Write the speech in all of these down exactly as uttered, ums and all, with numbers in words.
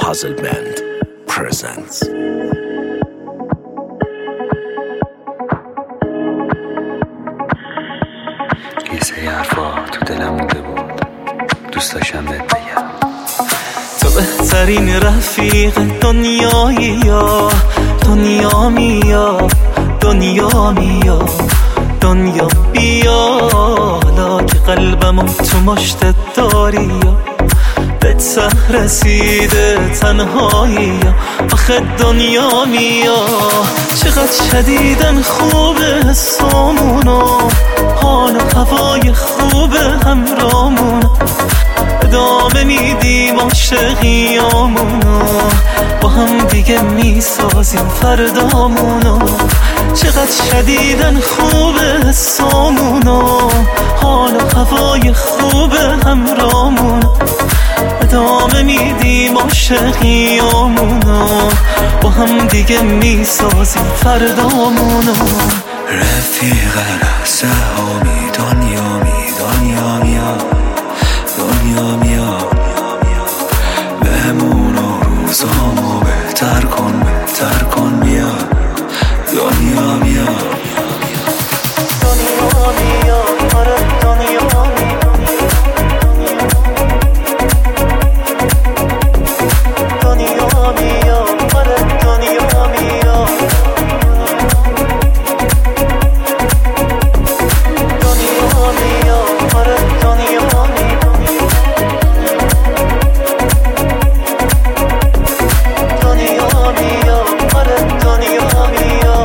Puzzle Band presents. یه سری حرفا تو دلم مونده بود، دوست داشتم بهت بگم. تو بهترین رفیق دنیایی، یا دنیا میا دنیا میا دنیا بیا، حالا که قلبمو تو مشتت داری، یا به ته رسیده تنهایی، یا آخه دنیا میا. چقدر شدیدن خوبه حسامونو، حال و هوای خوبه همرامونو، ادامه میدیم عاشقیامونو، با هم دیگه میسازیم فردامونو. چقدر شدیدن خوبه حسامونو، حال و هوای خوبه همرامونو، ادامه میدیم عاشقیامونو، با هم دیگه میسازیم فردامونو. رفیق رسهامی دنیا می دنیا میا دنیا میا، بهمونو روزامو بهتر کن بهتر کن بیا دنیا میا دنیا میا آره دنیا دنیا میا آره دنیا میا دنیا میا آره دنیا دنیا میا آره دنیا میا.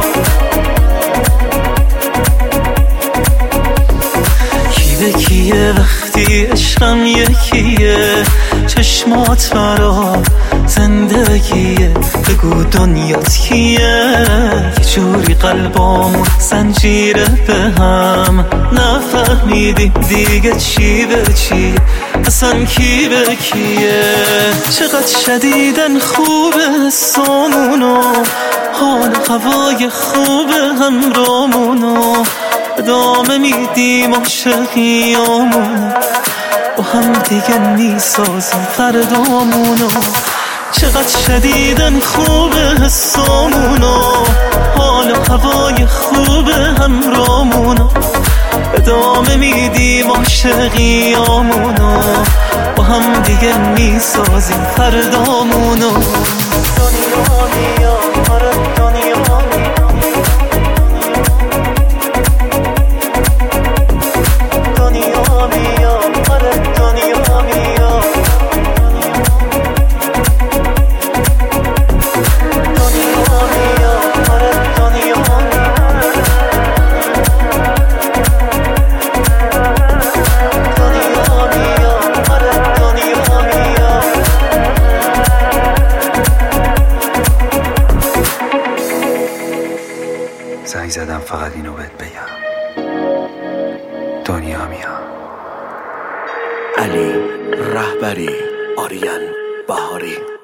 کی به کیه وقتی عشقم یکیه، چشمات برا زندگیه، بگو دنیات کیه. یه جوری قلبامون زنجیره به هم، نفهمیدیم دیگه چی به چیه، اصلا کی به کیه. چقدر شدیدن خوبه حسامونو، حال و هوای خوبه همرامونو، ادامه میدیم عاشقیامونو، با هم دیگه میسازیم فردامونو. چقدر شدیدن خوبه حسامونو، حال و هوای خوبه همرامونو، ادامه میدیم عاشقیامونو، با هم دیگه میسازیم فردامونو. دنیا میا آره دنیا دنیا میا آره دنیا میا دنیا میا آره دنیا دنیا میا آره دنیا میا. زنگ زدم فقط اینو بهت بگم، دنیا میا. علی رهبری، آریان بهاری.